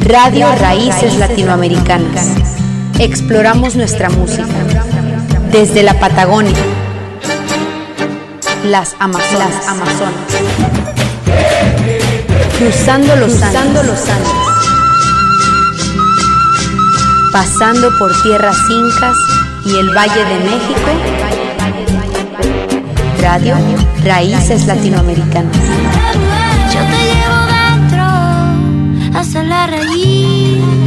Radio Raíces Latinoamericanas. Exploramos nuestra música desde la Patagonia, las Amazonas, cruzando los Andes, pasando por tierras incas y el Valle de México. Radio Raíces Latinoamericanas. Yo te llevo dentro hasta la raíz.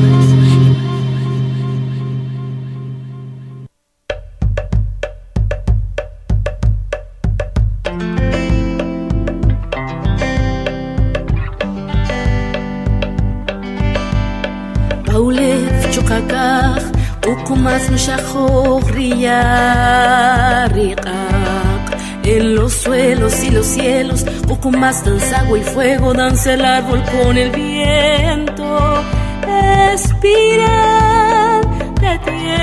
Paulef chukakaj ukumas mshajoj riyariqaq. En los suelos y los cielos, ukumas danza agua y fuego, danza el árbol con el viento. Espiral de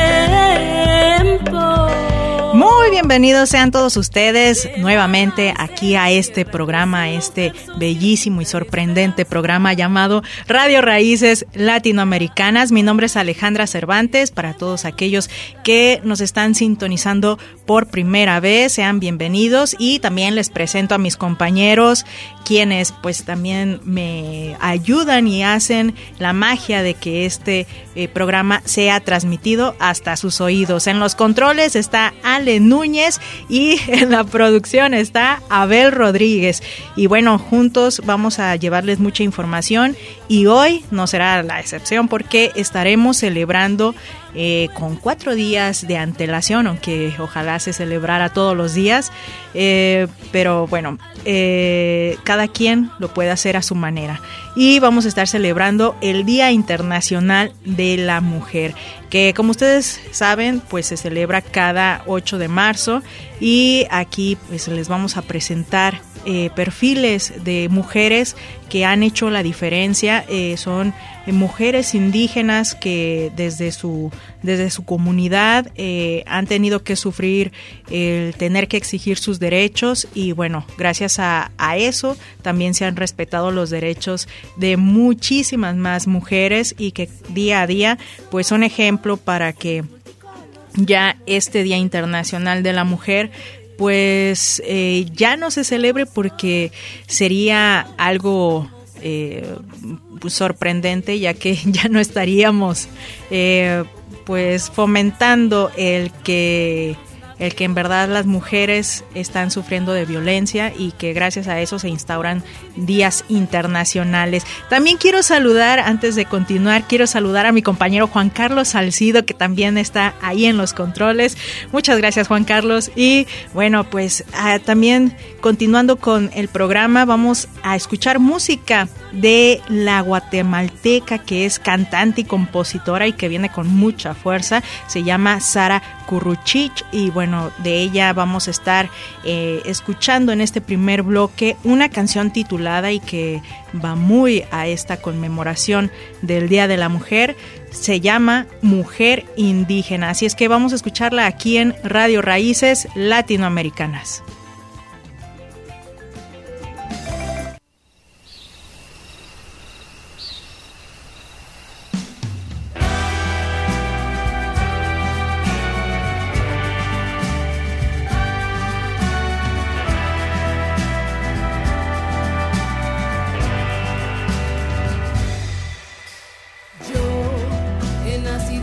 tiempo. Muy bienvenidos sean todos ustedes nuevamente aquí a este programa, este bellísimo y sorprendente programa llamado Radio Raíces Latinoamericanas. Mi nombre es Alejandra Cervantes. Para todos aquellos que nos están sintonizando por primera vez, sean bienvenidos, y también les presento a mis compañeros, quienes pues también me ayudan y hacen la magia de que este programa sea transmitido hasta sus oídos. En los controles está Ale Núñez y en la producción está Abel Rodríguez. Y bueno, juntos vamos a llevarles mucha información, y hoy no será la excepción porque estaremos celebrando con 4 días de antelación, aunque ojalá se celebrara todos los días, pero bueno, cada quien lo puede hacer a su manera. Y vamos a estar celebrando el Día Internacional de la Mujer, que como ustedes saben, pues se celebra cada 8 de marzo, y aquí pues les vamos a presentar perfiles de mujeres que han hecho la diferencia. Son mujeres indígenas que desde su comunidad han tenido que sufrir el tener que exigir sus derechos, y bueno, gracias a eso también se han respetado los derechos de muchísimas más mujeres, y que día a día pues son ejemplo para que ya este Día Internacional de la Mujer pues ya no se celebre, porque sería algo sorprendente, ya que ya no estaríamos pues fomentando el que en verdad las mujeres están sufriendo de violencia, y que gracias a eso se instauran días internacionales. También quiero saludar, antes de continuar, a mi compañero Juan Carlos Salcido, que también está ahí en los controles. Muchas gracias, Juan Carlos. Y bueno, pues también continuando con el programa, vamos a escuchar música de la guatemalteca, que es cantante y compositora y que viene con mucha fuerza. Se llama Sara Curruchich, y bueno, de ella vamos a estar escuchando en este primer bloque una canción titulada, y que va muy a esta conmemoración del Día de la Mujer. Se llama Mujer Indígena. Así es que vamos a escucharla aquí en Radio Raíces Latinoamericanas.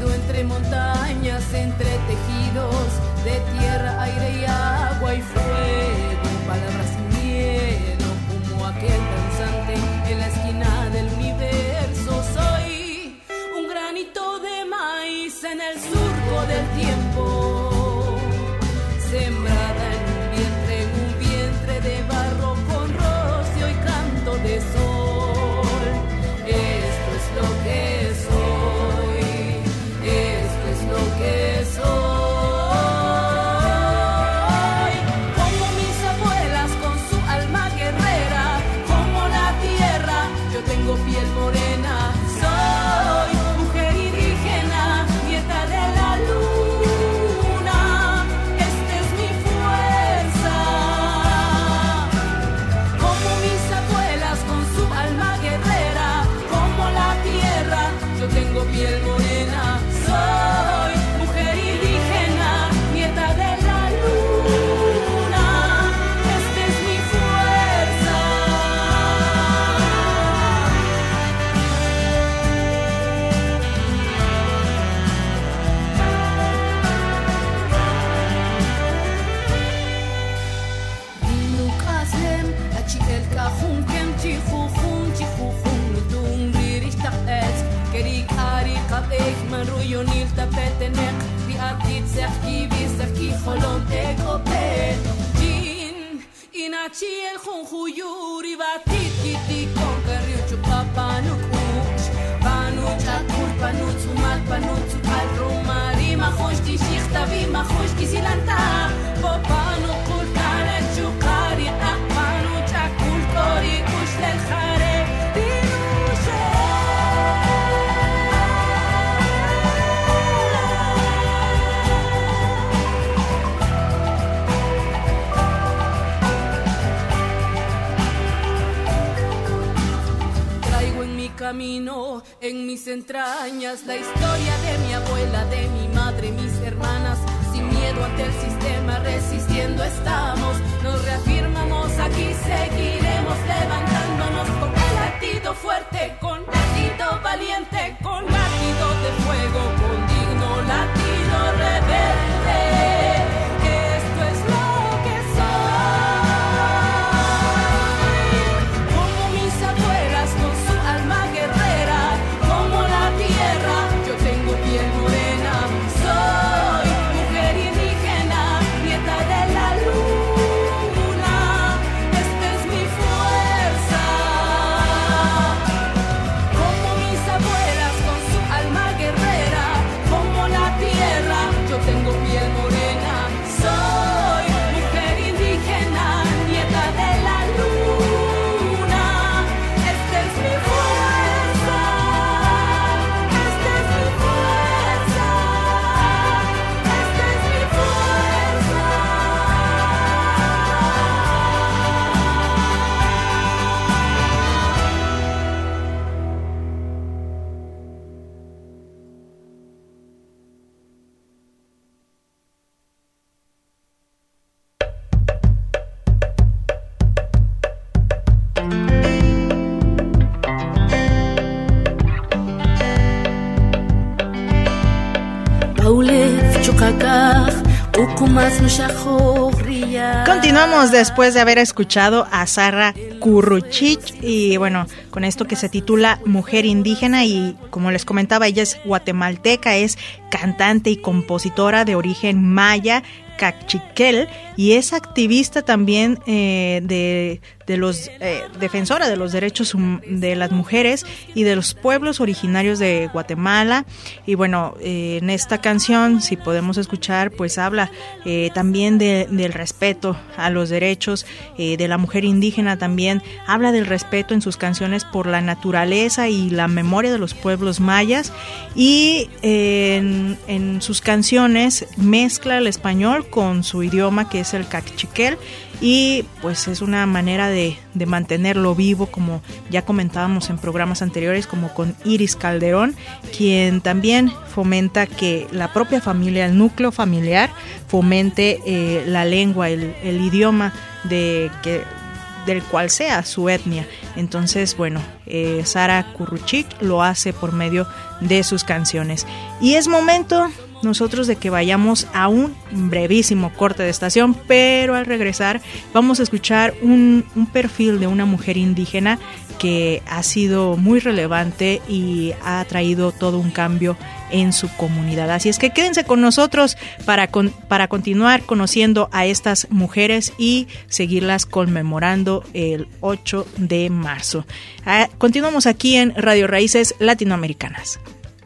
Entre tejidos de tierra, aire y agua y fuego. yo tengo piel morena. Soy mujer indígena, nieta de la luna. Esta es mi fuerza. Nukazlem, achiel kahun kem chihuhun chihuhun lutung ririch taes. Keri kari kabek man ruyonil tapetenek di atit serki visaki holon ekopet. Jin inachiel hun huyuri batit kiti kon kariuchu papanuk uch. Panuch akur panuch umal panuch al romari machosh di shichta vi machosh kisilanta. Papanuk kultana chukari ak panuch akul kori kush lel khare. Camino en mis entrañas la historia de mi abuela, de mi madre, mis hermanas. Sin miedo ante el sistema, resistiendo estamos. Nos reafirmamos, aquí seguiremos levantándonos con el latido fuerte, con latido valiente, con latido de fuego, con digno latido rebelde. Esto es lo que soy. Como mis abuelas con su alma guerrera, como la tierra, yo tengo piel morena. Soy mujer indígena, nieta de la luna. Esta es mi fuerza. Como mis abuelas con su alma guerrera, como la tierra, yo tengo piel morena. Soy mujer indígena, nieta de la luna. Esta es mi fuerza. Esta es mi fuerza. Esta es mi fuerza. Continuamos después de haber escuchado a Sara Curruchich y bueno, con esto que se titula Mujer Indígena y como les comentaba, ella es guatemalteca, es cantante y compositora de origen maya, cachiquel, y es activista también de los defensora de los derechos de las mujeres y de los pueblos originarios de Guatemala. Y bueno, en esta canción, si podemos escuchar, pues habla también del respeto a los derechos de la mujer indígena. También habla del respeto en sus canciones por la naturaleza y la memoria de los pueblos mayas, y en sus canciones mezcla el español con su idioma, que es el cachiquel, y pues es una manera de mantenerlo vivo, como ya comentábamos en programas anteriores, como con Iris Calderón, quien también fomenta que la propia familia, el núcleo familiar, fomente la lengua, el idioma del cual sea su etnia. Entonces, bueno, Sara Curruchich lo hace por medio de sus canciones. Y es momento nosotros de que vayamos a un brevísimo corte de estación, pero al regresar vamos a escuchar un perfil de una mujer indígena que ha sido muy relevante y ha traído todo un cambio en su comunidad. Así es que quédense con nosotros para continuar conociendo a estas mujeres y seguirlas conmemorando el 8 de marzo. Continuamos aquí en Radio Raíces Latinoamericanas.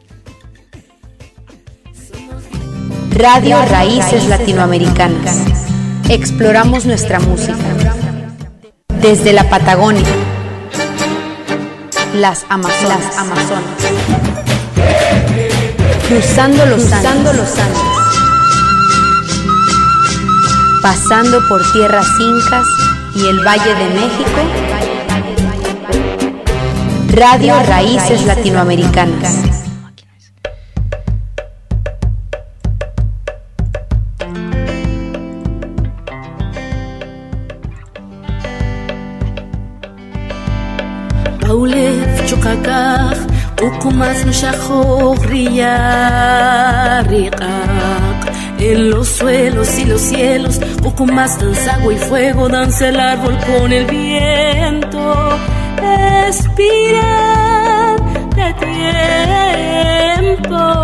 Radio Raíces Latinoamericanas. Exploramos nuestra música. Desde la Patagonia, las Amazonas, cruzando los Andes, pasando por tierras incas y el Valle de México. Radio Raíces Latinoamericanas. kakak ukumas no shahorria riqaq. En los suelos y los cielos ukumas danza agua y fuego, danza el árbol con el viento. Respirar de tiempo.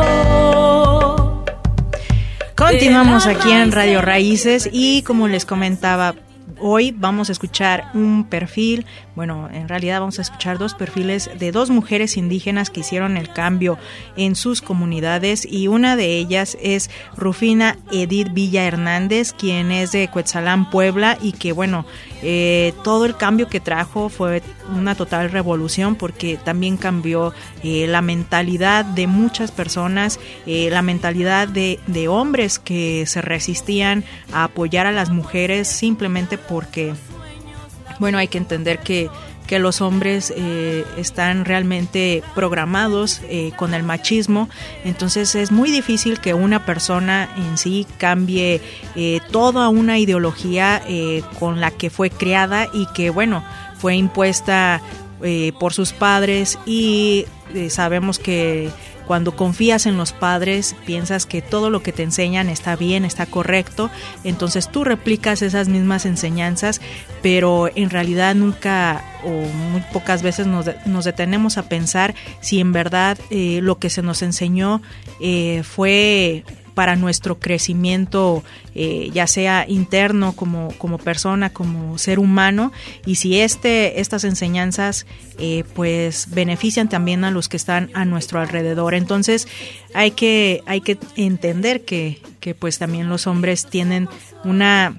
Continuamos aquí en Radio Raíces y como les comentaba, hoy vamos a escuchar un perfil, bueno, en realidad vamos a escuchar dos perfiles de dos mujeres indígenas que hicieron el cambio en sus comunidades, y una de ellas es Rufina Edith Villa Hernández, quien es de Cuetzalan, Puebla, y que bueno, todo el cambio que trajo fue una total revolución, porque también cambió la mentalidad de muchas personas, la mentalidad de hombres que se resistían a apoyar a las mujeres simplemente porque, bueno, hay que entender que los hombres están realmente programados con el machismo. Entonces es muy difícil que una persona en sí cambie toda una ideología con la que fue criada y que, bueno, fue impuesta por sus padres, y sabemos que cuando confías en los padres, piensas que todo lo que te enseñan está bien, está correcto, entonces tú replicas esas mismas enseñanzas, pero en realidad nunca o muy pocas veces nos detenemos a pensar si en verdad lo que se nos enseñó fue para nuestro crecimiento, ya sea interno como persona, como ser humano, y si estas enseñanzas pues benefician también a los que están a nuestro alrededor. Entonces hay que entender que pues también los hombres tienen una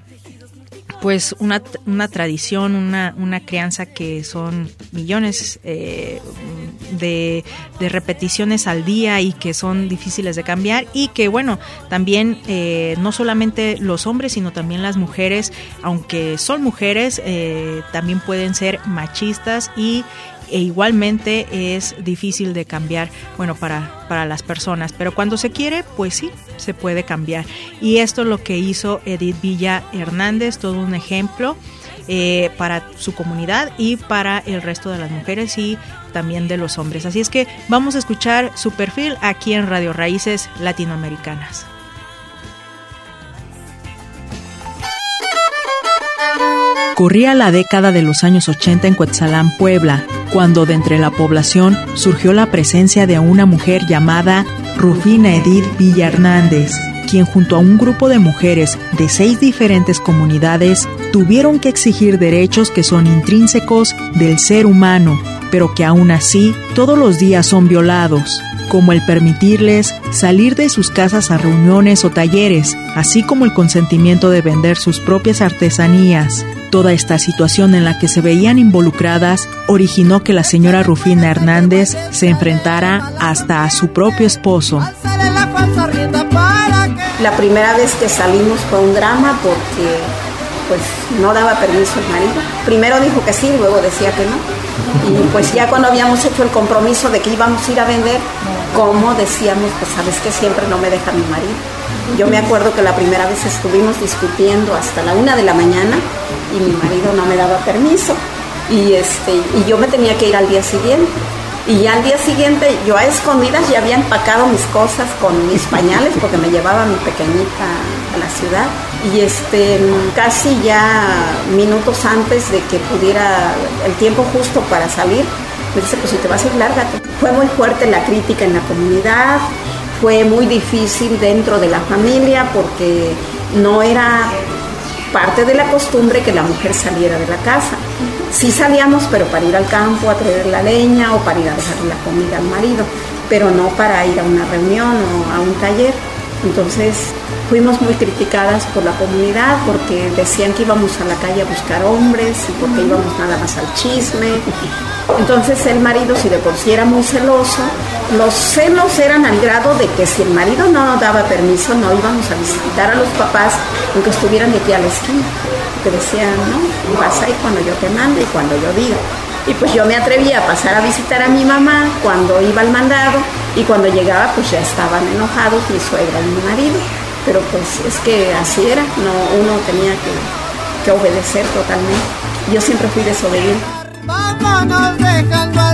tradición, una crianza que son millones de repeticiones al día y que son difíciles de cambiar, y que bueno, también no solamente los hombres sino también las mujeres, aunque son mujeres, también pueden ser machistas e igualmente es difícil de cambiar, bueno, para las personas, pero cuando se quiere, pues sí, se puede cambiar. Y esto es lo que hizo Edith Villa Hernández, todo un ejemplo para su comunidad y para el resto de las mujeres y también de los hombres. Así es que vamos a escuchar su perfil aquí en Radio Raíces Latinoamericanas. Corría la década de los años 80 en Cuetzalan, Puebla, cuando de entre la población surgió la presencia de una mujer llamada Rufina Edith Villa Hernández, quien junto a un grupo de mujeres de 6 diferentes comunidades tuvieron que exigir derechos que son intrínsecos del ser humano, pero que aún así todos los días son violados, como el permitirles salir de sus casas a reuniones o talleres, así como el consentimiento de vender sus propias artesanías. Toda esta situación en la que se veían involucradas originó que la señora Rufina Hernández se enfrentara hasta a su propio esposo. La primera vez que salimos fue un drama porque pues no daba permiso el marido. Primero dijo que sí, luego decía que no. Y pues ya cuando habíamos hecho el compromiso de que íbamos a ir a vender, como decíamos, pues sabes que siempre no me deja mi marido. Yo me acuerdo que la primera vez estuvimos discutiendo hasta la 1 de la mañana y mi marido no me daba permiso. Y yo me tenía que ir al día siguiente. Y ya al día siguiente yo a escondidas ya había empacado mis cosas con mis pañales porque me llevaba mi pequeñita a la ciudad. Y casi ya minutos antes de que pudiera el tiempo justo para salir, me dice, pues si te vas a ir, lárgate. Fue muy fuerte la crítica en la comunidad, fue muy difícil dentro de la familia porque no era parte de la costumbre que la mujer saliera de la casa. Sí salíamos, pero para ir al campo a traer la leña o para ir a dejarle la comida al marido, pero no para ir a una reunión o a un taller. Entonces fuimos muy criticadas por la comunidad porque decían que íbamos a la calle a buscar hombres y porque íbamos nada más al chisme. Entonces el marido, si de por sí era muy celoso, los celos eran al grado de que si el marido no nos daba permiso, no íbamos a visitar a los papás aunque estuvieran de aquí a la esquina, que decían, no, vas a ir cuando yo te mande y cuando yo diga. Y pues yo me atrevía a pasar a visitar a mi mamá cuando iba al mandado, y cuando llegaba pues ya estaban enojados mi suegra y mi marido, pero pues es que así era, uno tenía que obedecer totalmente. Yo siempre fui desobediente. Vámonos dejando al río.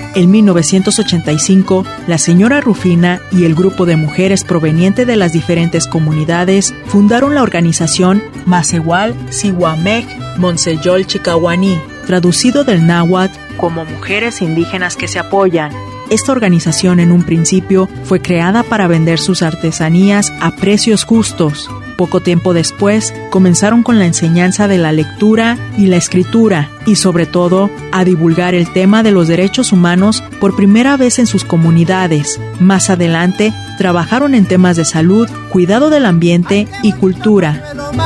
En 1985, la señora Rufina y el grupo de mujeres proveniente de las diferentes comunidades fundaron la organización Masewal Siwamej Monseyol Chicahuaní, traducido del náhuatl como Mujeres Indígenas que se Apoyan. Esta organización en un principio fue creada para vender sus artesanías a precios justos. Poco tiempo después, comenzaron con la enseñanza de la lectura y la escritura y, sobre todo, a divulgar el tema de los derechos humanos por primera vez en sus comunidades. Más adelante, trabajaron en temas de salud, cuidado del ambiente y cultura.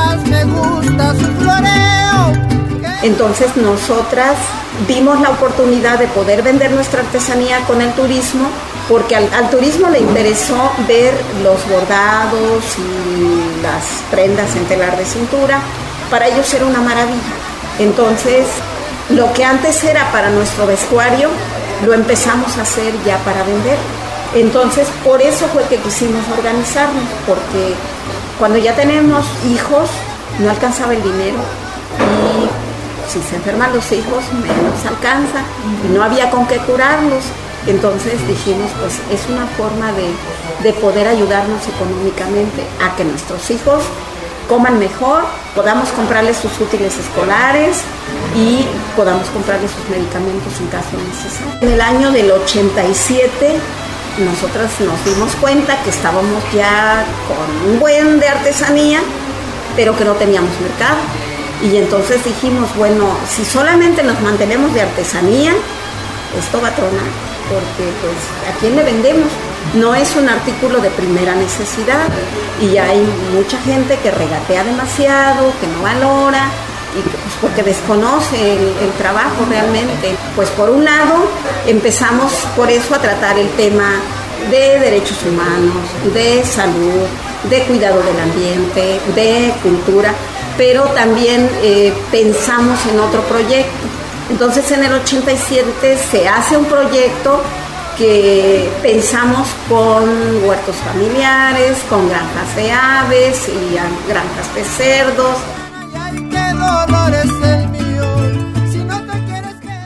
Entonces nosotras vimos la oportunidad de poder vender nuestra artesanía con el turismo, porque al turismo le interesó ver los bordados y las prendas en telar de cintura. Para ellos era una maravilla. Entonces, lo que antes era para nuestro vestuario, lo empezamos a hacer ya para vender. Entonces, por eso fue que quisimos organizarnos, porque cuando ya tenemos hijos, no alcanzaba el dinero y si se enferman los hijos, menos alcanza y no había con qué curarlos. Entonces dijimos, pues es una forma de poder ayudarnos económicamente a que nuestros hijos coman mejor, podamos comprarles sus útiles escolares y podamos comprarles sus medicamentos en caso necesario. En el año del 87, nosotras nos dimos cuenta que estábamos ya con un buen de artesanía, pero que no teníamos mercado. Y entonces dijimos, bueno, si solamente nos mantenemos de artesanía, esto va a tronar, porque pues ¿a quién le vendemos? No es un artículo de primera necesidad y hay mucha gente que regatea demasiado, que no valora y que, pues, porque desconoce el trabajo realmente. Pues por un lado empezamos por eso a tratar el tema de derechos humanos, de salud, de cuidado del ambiente, de cultura, pero también pensamos en otro proyecto. Entonces en el 87 se hace un proyecto que pensamos con huertos familiares, con granjas de aves y granjas de cerdos. Ay, qué dolor es el mío, si no te quieres quedar.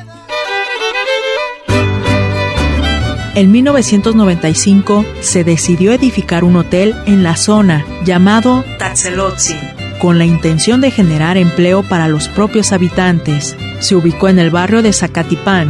En 1995 se decidió edificar un hotel en la zona llamado Tatzelotzin, con la intención de generar empleo para los propios habitantes. Se ubicó en el barrio de Zacatipán.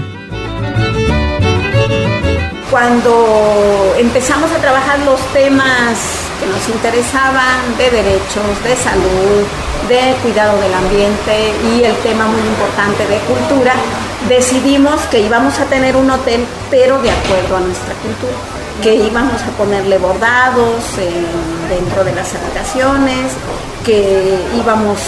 Cuando empezamos a trabajar los temas que nos interesaban de derechos, de salud, de cuidado del ambiente y el tema muy importante de cultura, decidimos que íbamos a tener un hotel, pero de acuerdo a nuestra cultura, que íbamos a ponerle bordados dentro de las habitaciones, que íbamos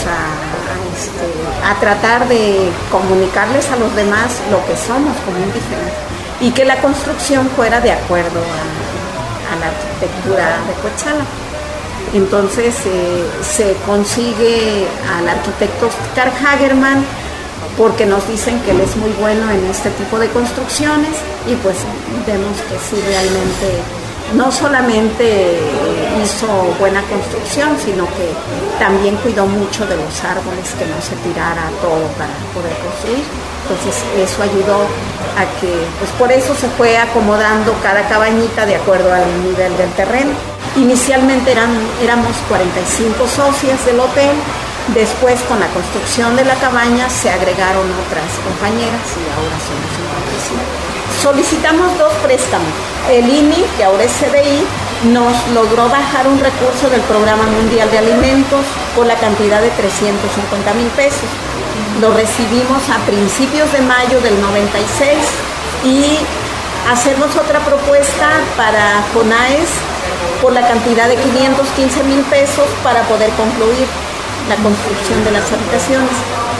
a tratar de comunicarles a los demás lo que somos como indígenas y que la construcción fuera de acuerdo a la arquitectura de Coetzalan. Entonces se consigue al arquitecto Oscar Hagerman porque nos dicen que él es muy bueno en este tipo de construcciones y pues vemos que sí realmente no solamente hizo buena construcción, sino que también cuidó mucho de los árboles, que no se tirara todo para poder construir. Entonces eso ayudó a que, pues por eso se fue acomodando cada cabañita de acuerdo al nivel del terreno. Inicialmente éramos 45 socias del hotel, después con la construcción de la cabaña se agregaron otras compañeras y ahora somos 55. Solicitamos 2 préstamos. El INI, que ahora es CDI, nos logró bajar un recurso del Programa Mundial de Alimentos por la cantidad de 350,000 pesos. Lo recibimos a principios de mayo del 96 y hacemos otra propuesta para CONAES por la cantidad de 515,000 pesos para poder concluir la construcción de las habitaciones.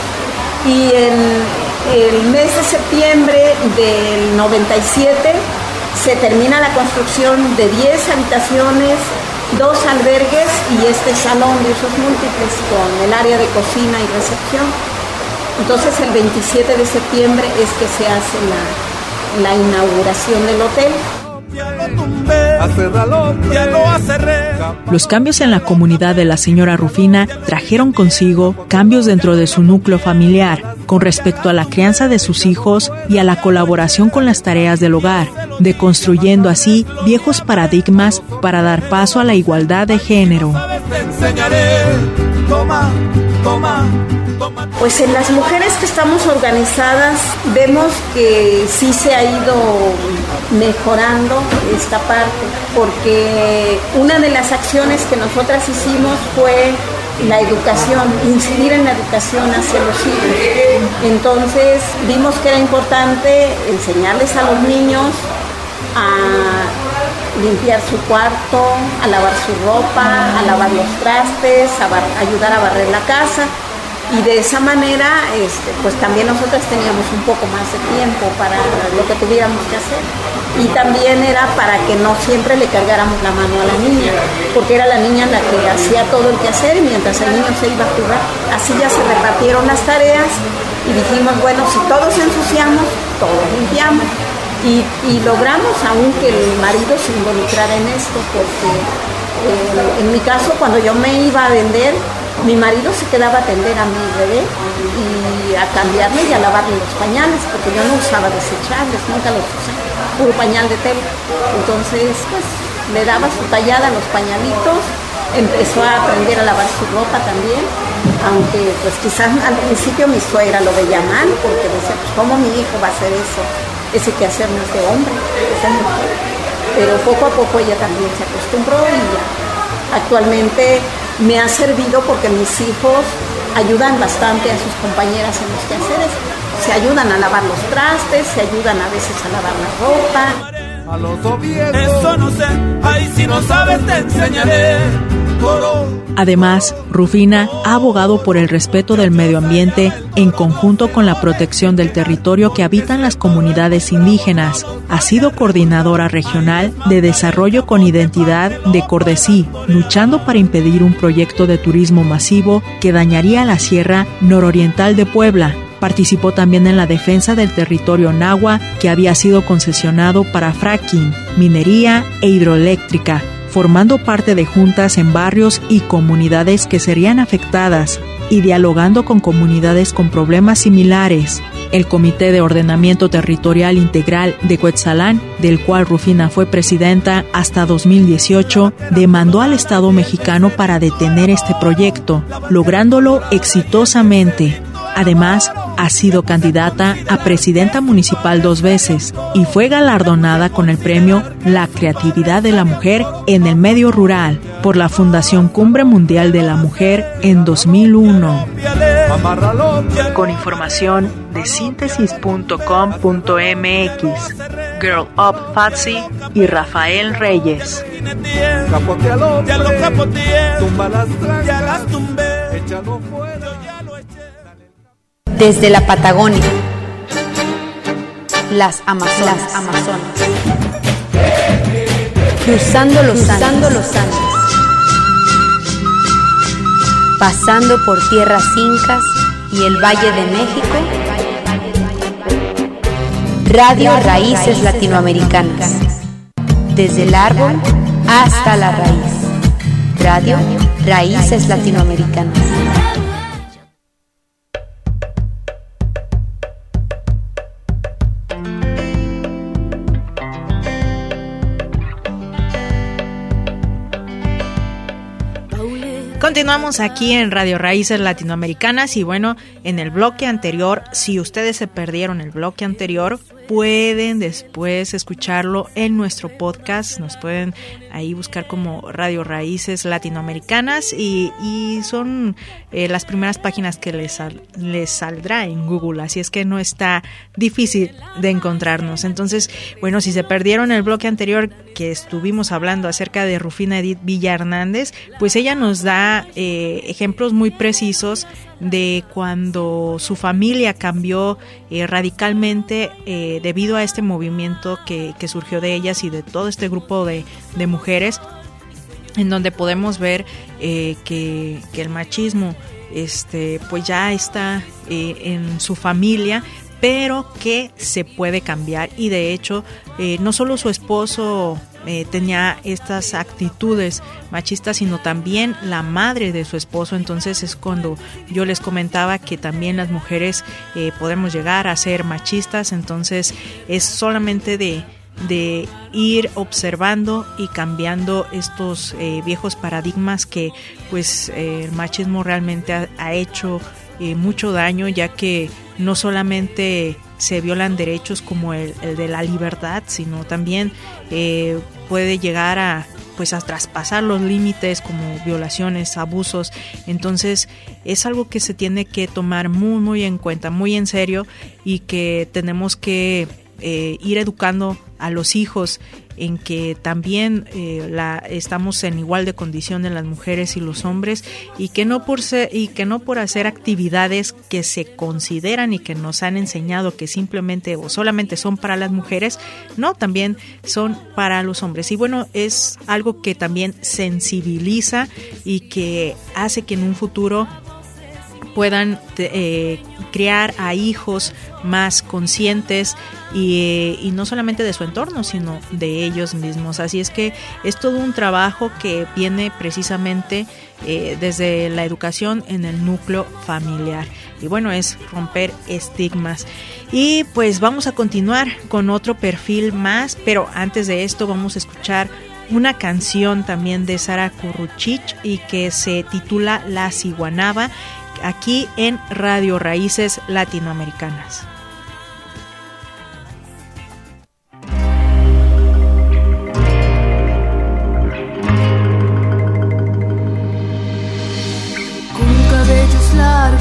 Y en el mes de septiembre del 97 se termina la construcción de 10 habitaciones, 2 albergues y este salón de usos múltiples con el área de cocina y recepción. Entonces el 27 de septiembre es que se hace la inauguración del hotel. Los cambios en la comunidad de la señora Rufina trajeron consigo cambios dentro de su núcleo familiar con respecto a la crianza de sus hijos y a la colaboración con las tareas del hogar, deconstruyendo así viejos paradigmas para dar paso a la igualdad de género. Pues en las mujeres que estamos organizadas vemos que sí se ha ido mejorando esta parte, porque una de las acciones que nosotras hicimos fue la educación, incidir en la educación hacia los hijos. Entonces vimos que era importante enseñarles a los niños a limpiar su cuarto, a lavar su ropa, a lavar los trastes, ayudar a barrer la casa. Y de esa manera, pues también nosotras teníamos un poco más de tiempo para lo que tuviéramos que hacer. Y también era para que no siempre le cargáramos la mano a la niña, porque era la niña la que hacía todo el quehacer y mientras el niño se iba a jugar. Así ya se repartieron las tareas y dijimos, bueno, si todos ensuciamos, todos limpiamos. Y logramos aún que el marido se involucrara en esto, porque en mi caso, cuando yo me iba a vender, mi marido se quedaba a atender a mi bebé y a cambiarle y a lavarle los pañales, porque yo no usaba desechables, nunca los usé, puro pañal de tela. Entonces, pues, le daba su tallada a los pañalitos, empezó a aprender a lavar su ropa también, aunque pues quizás al principio mi suegra lo veía mal, porque decía, pues, ¿cómo mi hijo va a hacer eso? Ese quehacer no es de hombre, es de mujer. Pero poco a poco ella también se acostumbró y ya. Actualmente me ha servido porque mis hijos ayudan bastante a sus compañeras en los quehaceres. Se ayudan a lavar los trastes, se ayudan a veces a lavar la ropa. A los obvios, eso no sé, ay, si no sabes te enseñaré. Además, Rufina ha abogado por el respeto del medio ambiente en conjunto con la protección del territorio que habitan las comunidades indígenas. Ha sido coordinadora regional de desarrollo con identidad de Cordesí, luchando para impedir un proyecto de turismo masivo que dañaría la sierra nororiental de Puebla. Participó también en la defensa del territorio náhua que había sido concesionado para fracking, minería e hidroeléctrica, formando parte de juntas en barrios y comunidades que serían afectadas y dialogando con comunidades con problemas similares. El Comité de Ordenamiento Territorial Integral de Cuetzalan, del cual Rufina fue presidenta hasta 2018, demandó al Estado mexicano para detener este proyecto, lográndolo exitosamente. Además, ha sido candidata a presidenta municipal 2 veces y fue galardonada con el premio La Creatividad de la Mujer en el Medio Rural por la Fundación Cumbre Mundial de la Mujer en 2001. Con información de síntesis.com.mx, Girl Up Fatsi y Rafael Reyes. Desde la Patagonia, las Amazonas, cruzando los Andes, pasando por tierras incas y el Valle de México, Radio Raíces Latinoamericanas, desde el árbol hasta la raíz, Radio Raíces Latinoamericanas. Continuamos aquí en Radio Raíces Latinoamericanas y bueno, en el bloque anterior, si ustedes se perdieron el bloque anterior, pueden después escucharlo en nuestro podcast, nos pueden ahí buscar como Radio Raíces Latinoamericanas y son las primeras páginas que les saldrá en Google, así es que no está difícil de encontrarnos. Entonces, bueno, si se perdieron el bloque anterior que estuvimos hablando acerca de Rufina Edith Villa Hernández, pues ella nos da ejemplos muy precisos de cuando su familia cambió radicalmente debido a este movimiento que surgió de ellas y de todo este grupo de mujeres, en donde podemos ver que el machismo pues ya está en su familia, pero que se puede cambiar y de hecho no solo su esposo tenía estas actitudes machistas, sino también la madre de su esposo. Entonces es cuando yo les comentaba que también las mujeres podemos llegar a ser machistas. Entonces es solamente de ir observando y cambiando estos viejos paradigmas que pues el machismo realmente ha hecho mucho daño, ya que no solamente se violan derechos como el de la libertad, sino también puede llegar a traspasar los límites como violaciones, abusos. Entonces es algo que se tiene que tomar muy muy en cuenta, muy en serio, y que tenemos que ir educando a los hijos en que también estamos en igual de condiciones las mujeres y los hombres, y que no por hacer actividades que se consideran y que nos han enseñado que simplemente o solamente son para las mujeres, no, también son para los hombres. Y bueno, es algo que también sensibiliza y que hace que en un futuro puedan criar a hijos más conscientes y no solamente de su entorno, sino de ellos mismos. Así es que es todo un trabajo que viene precisamente desde la educación en el núcleo familiar. Y bueno, es romper estigmas. Y pues vamos a continuar con otro perfil más, pero antes de esto vamos a escuchar una canción también de Sara Kuruchich y que se titula La Ciguanaba, aquí en Radio Raíces Latinoamericanas. Con cabellos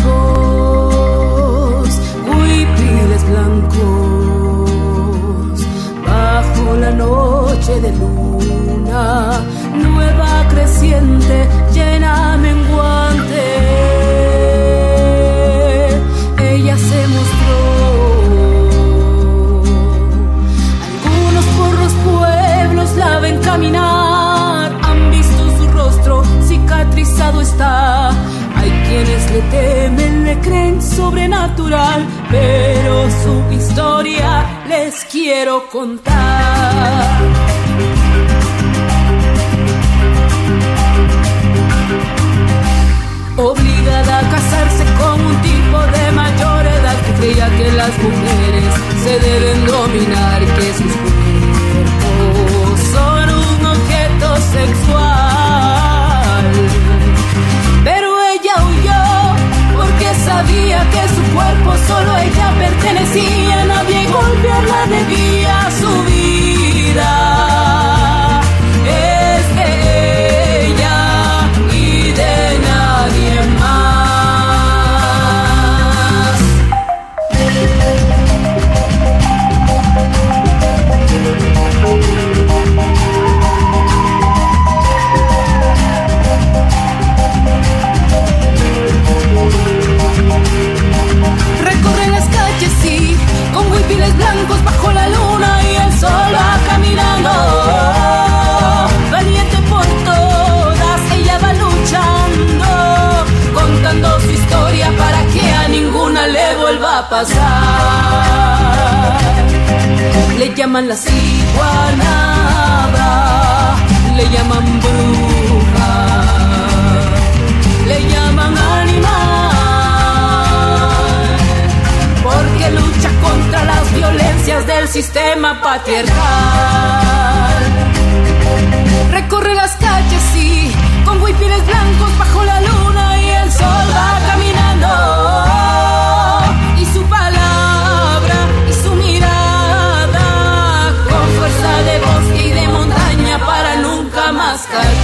largos, huipiles blancos, bajo la noche de luna, nueva creciente, llena menguante. Ella se mostró. Algunos por los pueblos la ven caminar, han visto su rostro, cicatrizado está. Hay quienes le temen, le creen sobrenatural, pero su historia les quiero contar. Obligada a casarse con un tipo de mayor edad que creía que las mujeres se deben dominar, que sus cuerpos son un objeto sexual. Pero ella huyó porque sabía que su cuerpo solo a ella pertenecía, nadie golpearla debía su vida. Es de ella y de nadie más. Recorre las calles, sí, con huipiles blancos bajo la luna y el sol va caminando. Valiente por todas, ella va luchando, contando su historia para que a ninguna le vuelva a pasar. Le llaman la ciguanaba, le llaman bruja, le llaman animal, porque lucha contra las violencias del sistema patriarcal. Recorre las calles, sí, con huipiles blancos bajo la luna y el sol va caminando. Y su palabra y su mirada, con fuerza de bosque y de montaña para nunca más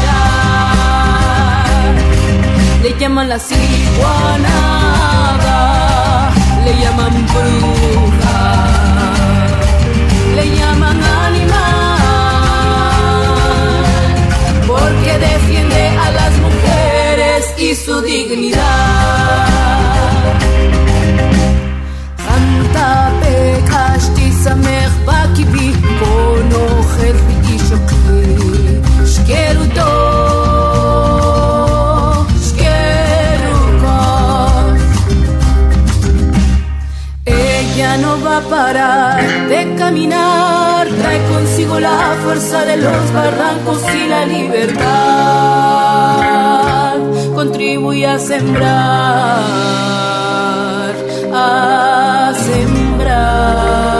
callar. Le llaman la ciguanaba, le llaman bruja, le llaman animal, porque defiende a las mujeres y su dignidad. Anta pekashti samech bakibi kono herbi ishokli shkeruto shkerukon. Ella no va a parar de caminar, trae fuerza de los barrancos y la libertad contribuye a sembrar, a sembrar.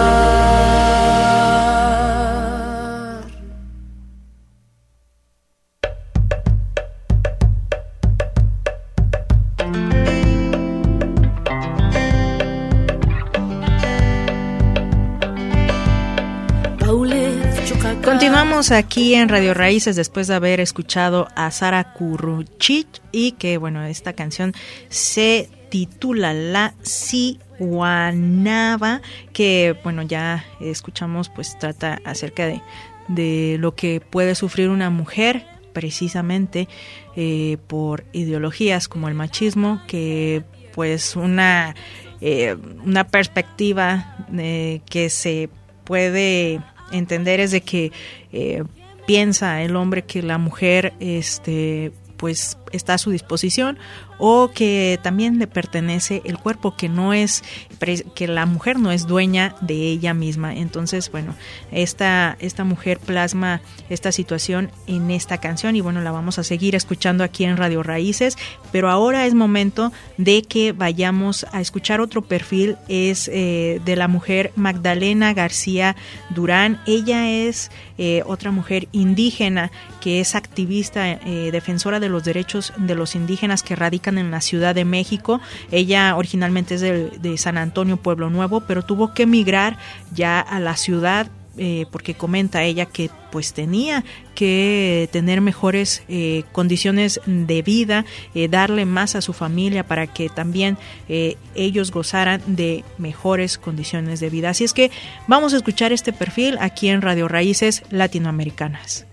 Continuamos aquí en Radio Raíces después de haber escuchado a Sara Curruchic y que, bueno, esta canción se titula La Sihuanaba, que, bueno, ya escuchamos, pues trata acerca de lo que puede sufrir una mujer precisamente por ideologías como el machismo, que pues una perspectiva que se puede entender es de que piensa el hombre que la mujer pues está a su disposición, o que también le pertenece el cuerpo, que la mujer no es dueña de ella misma. Entonces, bueno, esta mujer plasma esta situación en esta canción y bueno, la vamos a seguir escuchando aquí en Radio Raíces, pero ahora es momento de que vayamos a escuchar otro perfil, es de la mujer Magdalena García Durán. Ella es otra mujer indígena que es activista, defensora de los derechos de los indígenas que radican en la Ciudad de México. Ella originalmente es de San Antonio, Pueblo Nuevo, pero tuvo que emigrar ya a la ciudad porque comenta ella que pues tenía que tener mejores condiciones de vida, darle más a su familia para que también ellos gozaran de mejores condiciones de vida. Así es que vamos a escuchar este perfil aquí en Radio Raíces Latinoamericanas.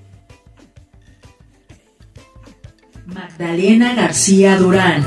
Magdalena García Durán.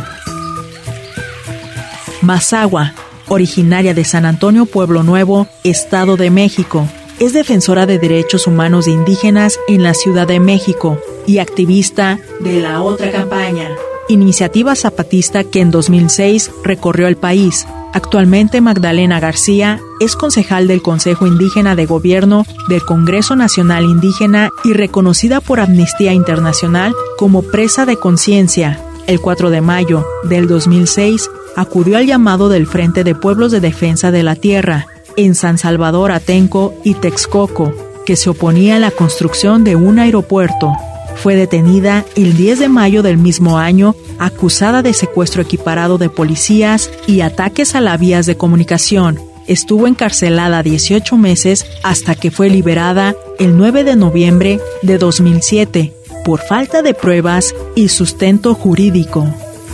Mazahua, originaria de San Antonio, Pueblo Nuevo, Estado de México. Es defensora de derechos humanos de indígenas en la Ciudad de México y activista de La Otra Campaña, iniciativa zapatista que en 2006 recorrió el país. Actualmente Magdalena García es concejal del Consejo Indígena de Gobierno del Congreso Nacional Indígena y reconocida por Amnistía Internacional como presa de conciencia. El 4 de mayo del 2006 acudió al llamado del Frente de Pueblos de Defensa de la Tierra en San Salvador Atenco y Texcoco, que se oponía a la construcción de un aeropuerto. Fue detenida el 10 de mayo del mismo año, acusada de secuestro equiparado de policías y ataques a las vías de comunicación. Estuvo encarcelada 18 meses hasta que fue liberada el 9 de noviembre de 2007 por falta de pruebas y sustento jurídico.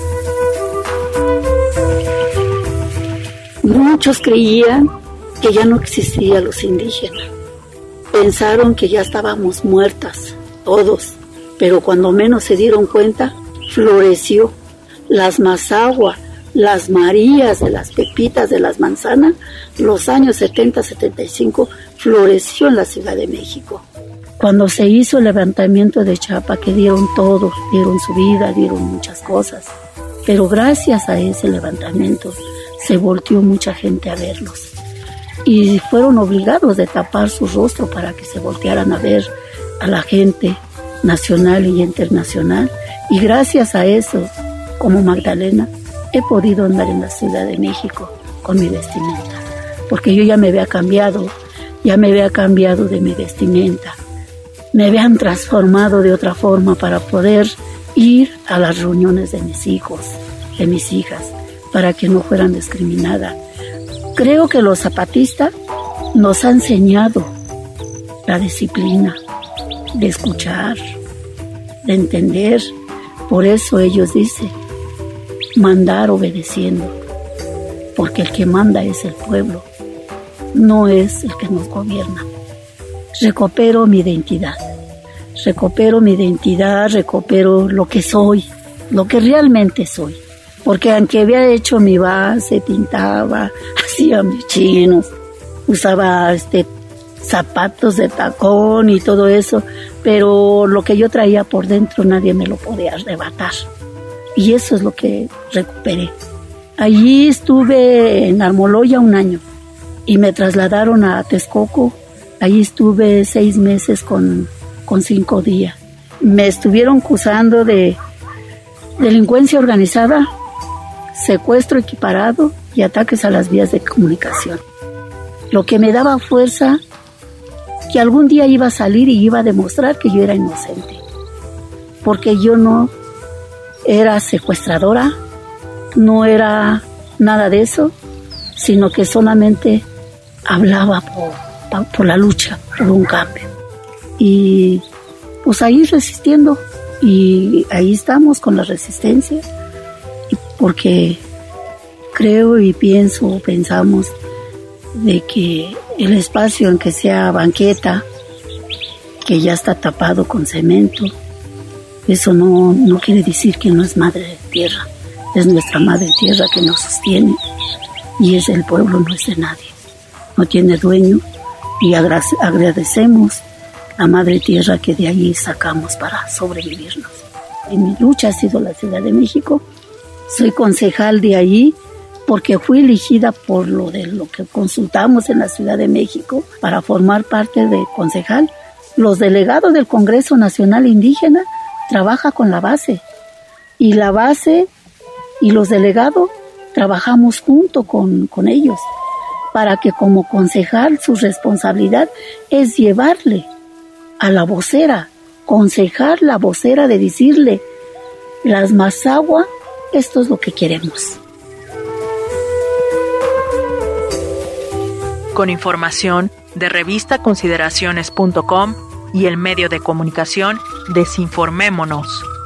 Muchos creían que ya no existían los indígenas. Pensaron que ya estábamos muertas, todos. Pero cuando menos se dieron cuenta, floreció. Las Mazahua, las Marías, de las Pepitas, de las Manzanas, los años 70, 75, floreció en la Ciudad de México. Cuando se hizo el levantamiento de Chapa, que dieron todo, dieron su vida, dieron muchas cosas. Pero gracias a ese levantamiento se volteó mucha gente a verlos. Y fueron obligados de tapar su rostro para que se voltearan a ver a la gente nacional y internacional, y gracias a eso, como Magdalena, he podido andar en la Ciudad de México con mi vestimenta, porque yo ya me había cambiado de mi vestimenta, me habían transformado de otra forma para poder ir a las reuniones de mis hijos, de mis hijas, para que no fueran discriminadas. Creo que los zapatistas nos han enseñado la disciplina, de escuchar, de entender. Por eso ellos dicen, mandar obedeciendo, porque el que manda es el pueblo, no es el que nos gobierna. Recupero mi identidad, recupero lo que soy, lo que realmente soy. Porque aunque había hecho mi base, pintaba, hacía mis chinos, usaba zapatos de tacón y todo eso, pero lo que yo traía por dentro nadie me lo podía arrebatar. Y eso es lo que recuperé. Allí estuve en Almoloya un año y me trasladaron a Texcoco Ahí estuve 6 meses con 5 días. Me estuvieron acusando de delincuencia organizada, secuestro equiparado y ataques a las vías de comunicación. Lo que me daba fuerza, que algún día iba a salir y iba a demostrar que yo era inocente. Porque yo no era secuestradora, no era nada de eso, sino que solamente hablaba por la lucha, por un cambio. Y pues ahí resistiendo, y ahí estamos con la resistencia, porque creo y pensamos de que el espacio en que sea banqueta, que ya está tapado con cemento, eso no quiere decir que no es madre tierra, es nuestra madre tierra que nos sostiene, y es el pueblo, no es de nadie, no tiene dueño, y agradecemos a madre tierra que de ahí sacamos para sobrevivirnos. Y mi lucha ha sido la Ciudad de México. Soy concejal de ahí porque fui elegida por lo que consultamos en la Ciudad de México para formar parte de concejal. Los delegados del Congreso Nacional Indígena trabajan con la base, y la base y los delegados trabajamos junto con ellos, para que como concejal su responsabilidad es llevarle a la vocera, aconsejar la vocera de decirle, las Mazahua, esto es lo que queremos. Con información de revistaconsideraciones.com y el medio de comunicación Desinformémonos.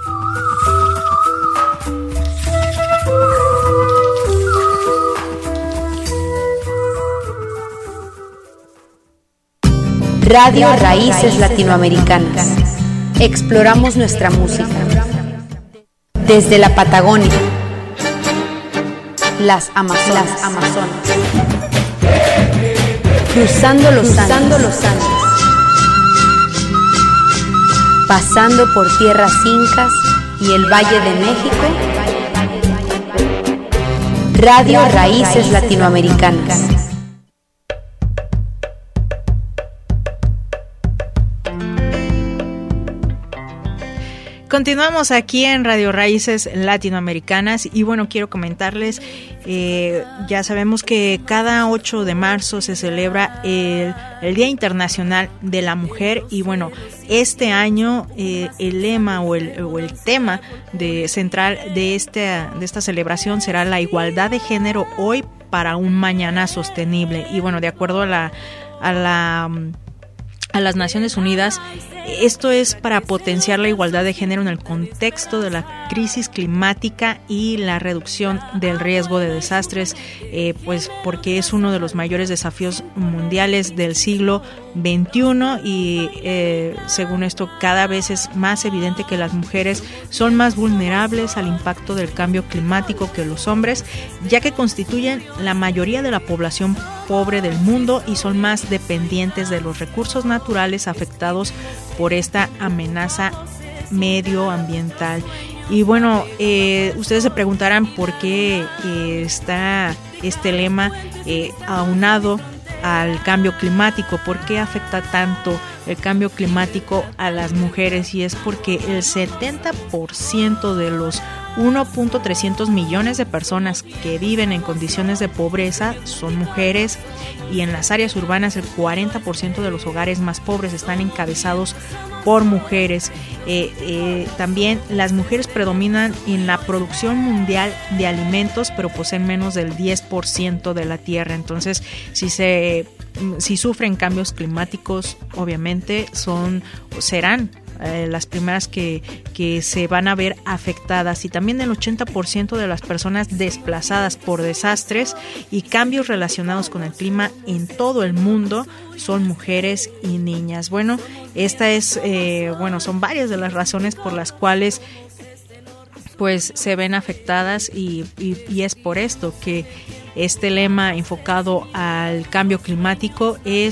Radio Raíces Latinoamericanas. Exploramos nuestra música. Desde la Patagonia, las Amazonas, cruzando los Andes, pasando por tierras incas y el Valle de México. Radio Raíces Latinoamericanas. Continuamos aquí en Radio Raíces Latinoamericanas y bueno, quiero comentarles, ya sabemos que cada 8 de marzo se celebra el Día Internacional de la Mujer y bueno, este año el lema o el tema central de esta celebración será la igualdad de género hoy para un mañana sostenible y bueno, de acuerdo a las Naciones Unidas, esto es para potenciar la igualdad de género en el contexto de la crisis climática y la reducción del riesgo de desastres, pues porque es uno de los mayores desafíos mundiales del siglo XXI y según esto cada vez es más evidente que las mujeres son más vulnerables al impacto del cambio climático que los hombres, ya que constituyen la mayoría de la población pobre del mundo y son más dependientes de los recursos naturales afectados por esta amenaza medioambiental. Y bueno, ustedes se preguntarán por qué está este lema aunado al cambio climático, por qué afecta tanto el cambio climático a las mujeres, y es porque el 70% de los 1.300 millones de personas que viven en condiciones de pobreza son mujeres y en las áreas urbanas el 40% de los hogares más pobres están encabezados por mujeres. También las mujeres predominan en la producción mundial de alimentos, pero poseen menos del 10% de la tierra. Entonces, si sufren cambios climáticos, obviamente serán las primeras que se van a ver afectadas, y también el 80% de las personas desplazadas por desastres y cambios relacionados con el clima en todo el mundo son mujeres y niñas. Bueno, son varias de las razones por las cuales pues se ven afectadas y es por esto que este lema enfocado al cambio climático es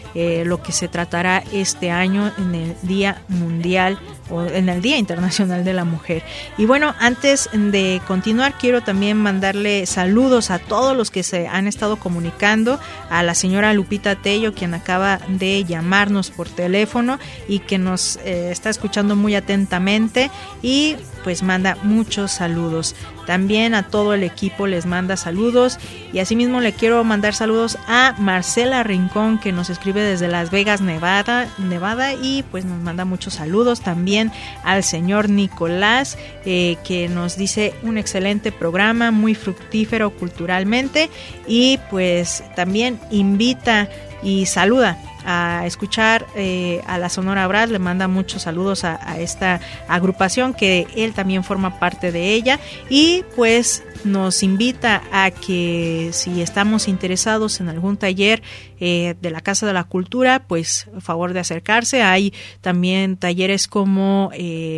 lo que se tratará este año en el Día Mundial o en el Día Internacional de la Mujer. Y bueno, antes de continuar, quiero también mandarle saludos a todos los que se han estado comunicando, a la señora Lupita Tello, quien acaba de llamarnos por teléfono y que nos está escuchando muy atentamente y pues manda muchos saludos. También a todo el equipo les manda saludos, y asimismo le quiero mandar saludos a Marcela Rincón, que nos escribe desde Las Vegas, Nevada, y pues nos manda muchos saludos. También al señor Nicolás, que nos dice un excelente programa, muy fructífero culturalmente, y pues también invita y saluda a escuchar a la Sonora Brass. Le manda muchos saludos a esta agrupación, que él también forma parte de ella, y pues nos invita a que si estamos interesados en algún taller de la Casa de la Cultura, pues a favor de acercarse. Hay también talleres como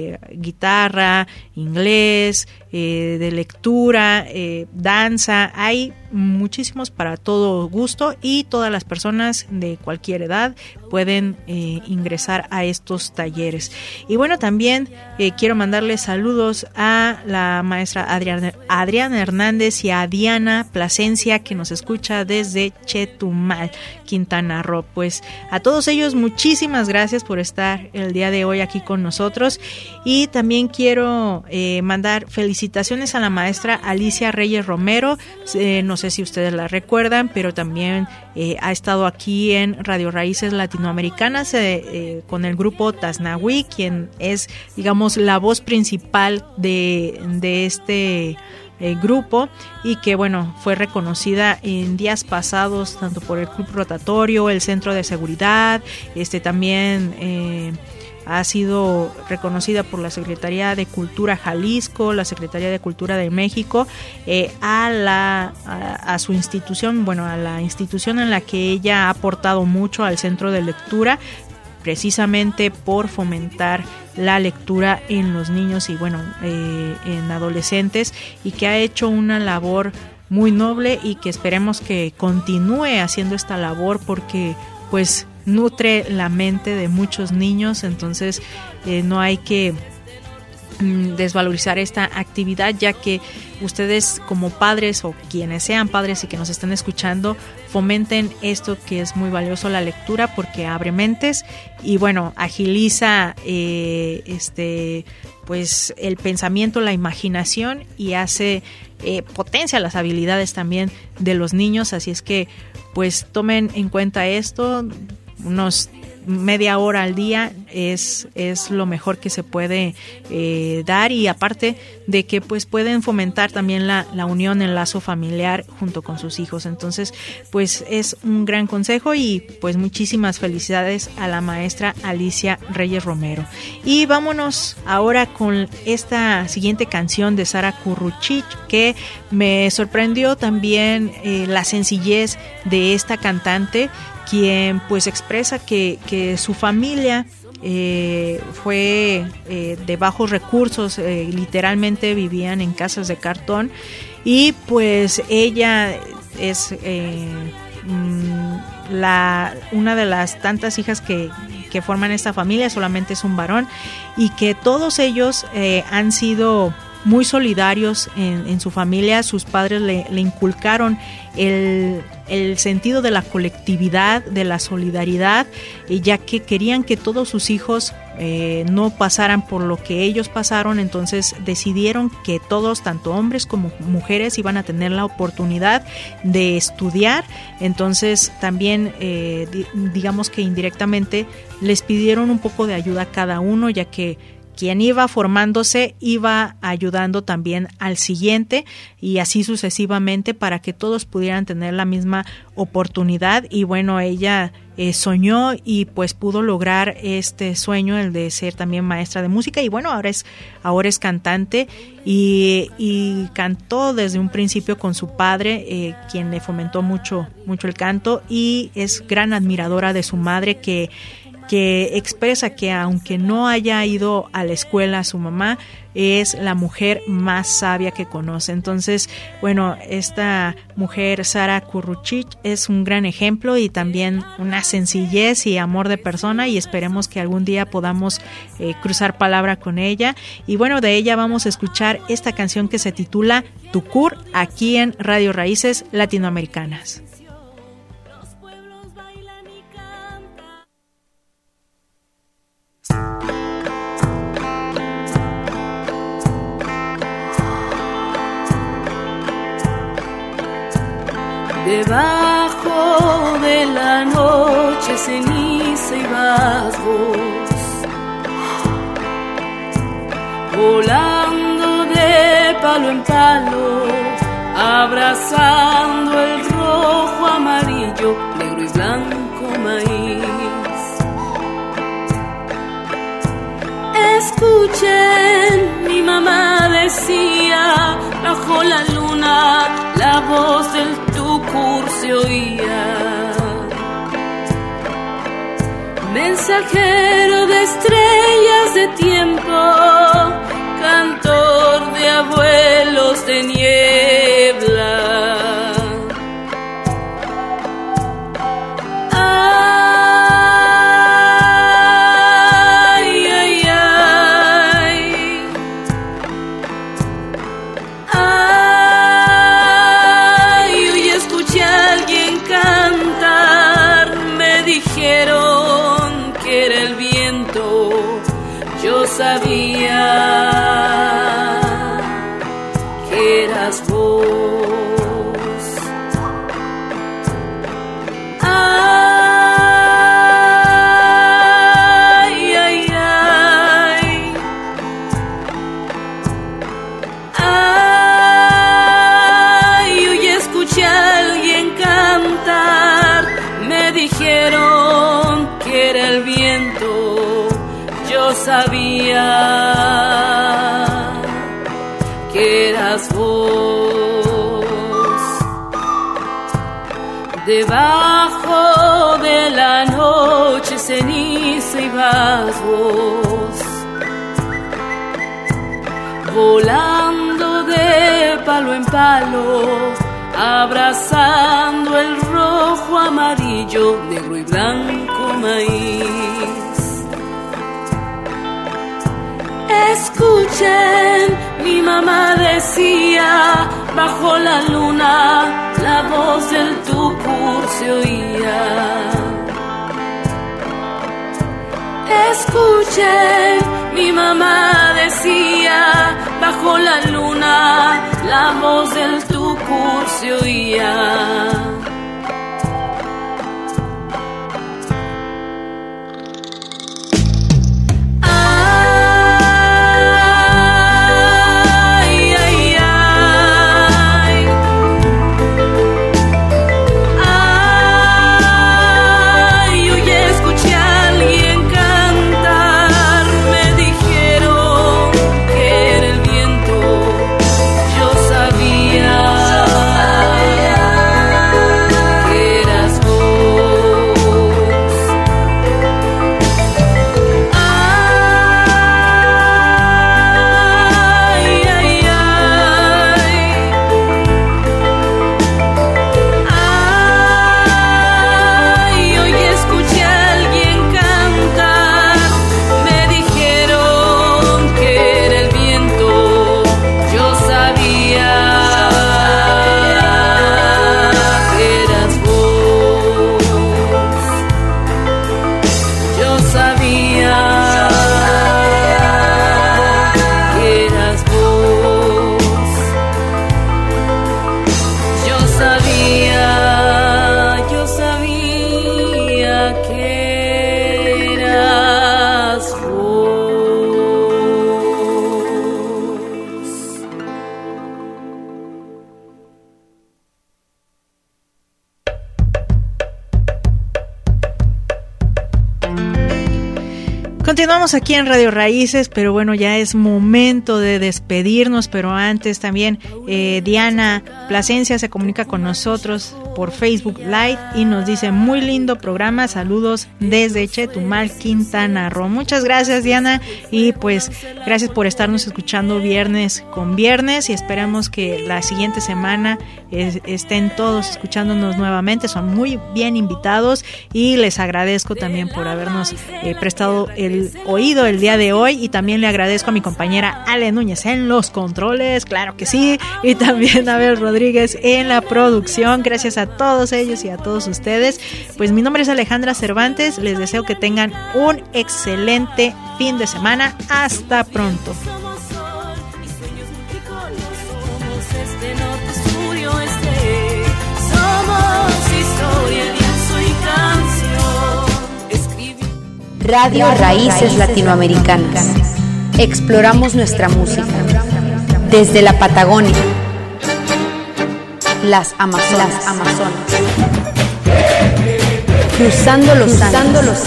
guitarra, inglés, de lectura, danza. Hay muchísimos para todo gusto, y todas las personas de cualquier edad pueden ingresar a estos talleres. Y bueno, también quiero mandarle saludos a la maestra Adriana Hernández y a Diana Plasencia, que nos escucha desde Chetumal, Quintana Roo. Pues a todos ellos muchísimas gracias por estar el día de hoy aquí con nosotros. Y también quiero mandar felicitaciones a la maestra Alicia Reyes Romero. No sé si ustedes la recuerdan, pero también ha estado aquí en Radio Raíces Latinoamericanas con el grupo Taznahui, quien es, digamos, la voz principal de este grupo, y que bueno, fue reconocida en días pasados tanto por el Club Rotatorio, el Centro de Seguridad, también ha sido reconocida por la Secretaría de Cultura Jalisco, la Secretaría de Cultura de México, a su institución, bueno, a la institución en la que ella ha aportado mucho al Centro de Lectura, precisamente por fomentar la lectura en los niños y bueno, en adolescentes, y que ha hecho una labor muy noble, y que esperemos que continúe haciendo esta labor, porque pues nutre la mente de muchos niños. Entonces no hay que desvalorizar esta actividad, ya que ustedes como padres, o quienes sean padres y que nos estén escuchando, fomenten esto que es muy valioso, la lectura, porque abre mentes y bueno, agiliza pues el pensamiento, la imaginación, y hace potencia las habilidades también de los niños. Así es que pues tomen en cuenta esto. Unos media hora al día es lo mejor que se puede dar, y aparte de que pues pueden fomentar también la unión, el lazo familiar junto con sus hijos. Entonces pues es un gran consejo, y pues muchísimas felicidades a la maestra Alicia Reyes Romero. Y vámonos ahora con esta siguiente canción de Sara Curruchich, que me sorprendió también la sencillez de esta cantante, quien pues expresa que su familia fue de bajos recursos, literalmente vivían en casas de cartón, y pues ella es una de las tantas hijas que forman esta familia. Solamente es un varón, y que todos ellos han sido muy solidarios en su familia. Sus padres le inculcaron el sentido de la colectividad, de la solidaridad, ya que querían que todos sus hijos no pasaran por lo que ellos pasaron. Entonces decidieron que todos, tanto hombres como mujeres, iban a tener la oportunidad de estudiar. Entonces también digamos que indirectamente les pidieron un poco de ayuda a cada uno, ya que quien iba formándose iba ayudando también al siguiente, y así sucesivamente, para que todos pudieran tener la misma oportunidad. Y bueno, ella soñó y pues pudo lograr este sueño, el de ser también maestra de música, y bueno, ahora es cantante, y cantó desde un principio con su padre, quien le fomentó mucho el canto, y es gran admiradora de su madre, que que expresa que aunque no haya ido a la escuela su mamá, es la mujer más sabia que conoce. Entonces, bueno, esta mujer, Sara Curruchich, es un gran ejemplo y también una sencillez y amor de persona, y esperemos que algún día podamos cruzar palabra con ella. Y bueno, de ella vamos a escuchar esta canción que se titula Tucur, aquí en Radio Raíces Latinoamericanas. Debajo de la noche ceniza y vas vos, volando de palo en palo, abrazando el rojo, amarillo, negro y blanco maíz. Escuchen, mi mamá decía, bajo la luna, la voz del Tucur se oía. Mensajero de estrellas de tiempo, cantor de abuelos de niebla. Sabía que eras vos. Ay, ay, ay. Ay, hoy escuché a alguien cantar. Me dijeron que era el viento. Yo sabía que eras vos. Debajo de la noche ceniza y vas vos, volando de palo en palo, abrazando el rojo, amarillo, negro y blanco maíz. Escuchen, mi mamá decía, bajo la luna, la voz del Tucur se oía. Escuchen, mi mamá decía, bajo la luna, la voz del Tucur se oía. Continuamos aquí en Radio Raíces, pero bueno, ya es momento de despedirnos, pero antes también Diana Plasencia se comunica con nosotros por Facebook Live y nos dice: muy lindo programa, saludos desde Chetumal, Quintana Roo. Muchas gracias, Diana, y pues gracias por estarnos escuchando viernes con viernes, y esperamos que la siguiente semana estén todos escuchándonos nuevamente. Son muy bien invitados y les agradezco también por habernos prestado el oído el día de hoy, y también le agradezco a mi compañera Ale Núñez en los controles, claro que sí, y también a Abel Rodríguez en la producción. Gracias a todos ellos y a todos ustedes. Pues mi nombre es Alejandra Cervantes, les deseo que tengan un excelente fin de semana. Hasta pronto. Radio Raíces Latinoamericanas. Exploramos nuestra música desde la Patagonia, las Amazonas, cruzando los Andes,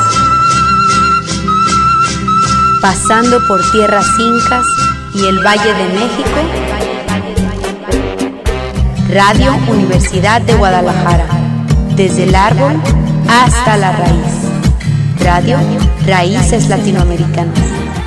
pasando por tierras incas y el Valle de México. Radio Universidad de Guadalajara, desde el árbol hasta la raíz. Radio Raíces Latinoamericanas.